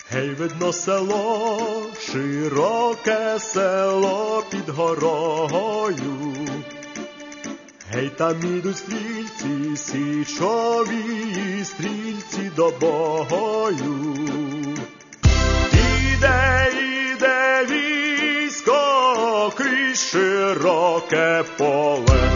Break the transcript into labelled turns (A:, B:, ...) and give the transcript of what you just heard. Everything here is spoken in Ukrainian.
A: Гей, видно село, широке село під горою. Гей, там ідуть стрільці, січові стрільці до бою. Іде військо крізь широке поле.